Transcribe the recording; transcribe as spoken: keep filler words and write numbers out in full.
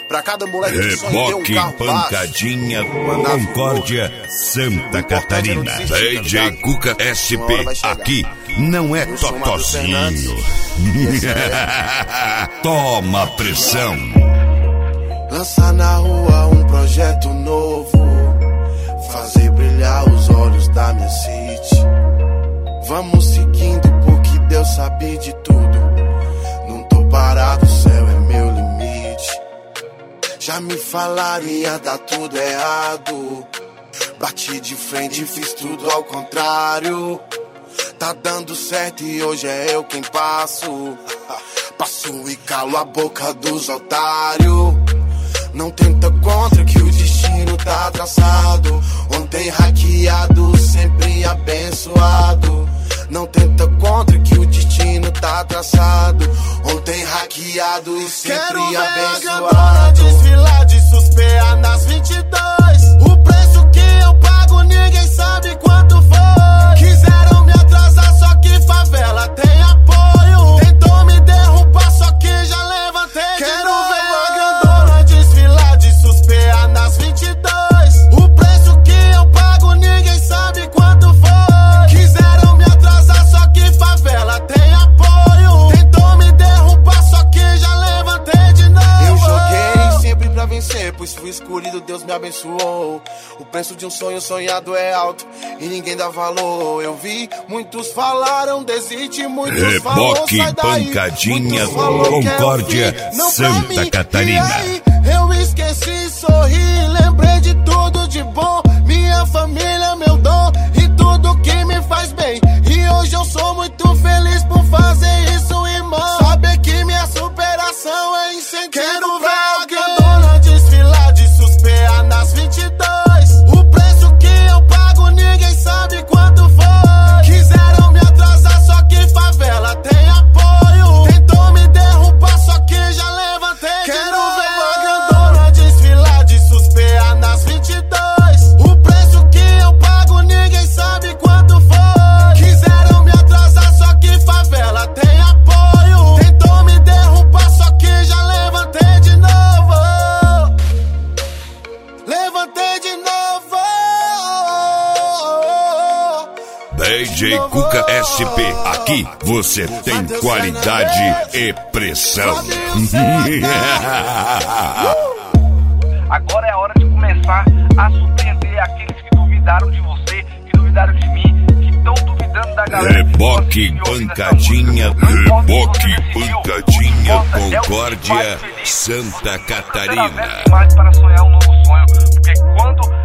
Pra cada moleque que sonha ter um carro Pancadinha, Concórdia, Santa Catarina. D J Cuca S P, aqui não é totozinho. Toma pressão. Lançar na rua um projeto novo, fazer brilhar os olhos da minha city. Vamos seguindo porque Deus sabe de tudo. Não tô parado, o céu é meu limite. Já me falaram ia dar tudo errado. Bati de frente e fiz tudo ao contrário. Tá dando certo e hoje é eu quem passo. Passo e calo a boca dos otários. Não tenta contra que o destino tá traçado. Ontem hackeado, sempre abençoado. Não tenta contra que o destino tá traçado. Ontem hackeado e sempre Quero abençoado. Quero ver a desfilar de suspeita nas vinte e dois. O preço que eu pago ninguém sabe quanto foi. Quiseram me atrasar, só que favela tem apoio. Tentou me derrubar, só que já levantei. Quero ver a grandona desfilar de suspeita nas vinte e dois. O preço que eu pago ninguém sabe quanto foi. Quiseram me atrasar, só que favela tem apoio. Tentou me derrubar, só que já levantei de novo. Eu joguei sempre pra vencer, pois fui escolhido, Deus me abençoou. O preço de um sonho sonhado é alto e ninguém dá valor. Eu vi, muitos falaram, desiste, muitos falaram, Reboque, sai daí. Pancadinha, Muitos falaram, Concórdia, quero fim, não pra Santa mim. Catarina. E aí, eu esqueci, sorri, lembrei de tudo de bom. Minha família, meu dom e tudo que me faz bem. E hoje eu sou muito feliz por fazer isso, irmão. Saber que minha superação é incentivo. Quero ver a grandona desfilar de suspeita nas vinte e dois. O preço que eu pago ninguém sabe quanto foi. Quiseram me atrasar, só que favela tem apoio. Tentou me derrubar, só que já levantei. Quero ver a grandona desfilar de suspeita nas vinte e dois. O preço que eu pago ninguém sabe quanto foi. Quiseram me atrasar, só que favela tem apoio. Tentou me derrubar, só que já levantei de novo. Levantei de novo. D J Cuca S P, aqui você tem qualidade e pressão. Agora é a hora de começar a surpreender aqueles que duvidaram de você, que duvidaram de mim, que estão duvidando da galera. Reboque, Pancadinha, Reboque, Pancadinha, Concórdia, Santa Catarina. Mais para sonhar um novo sonho, porque quando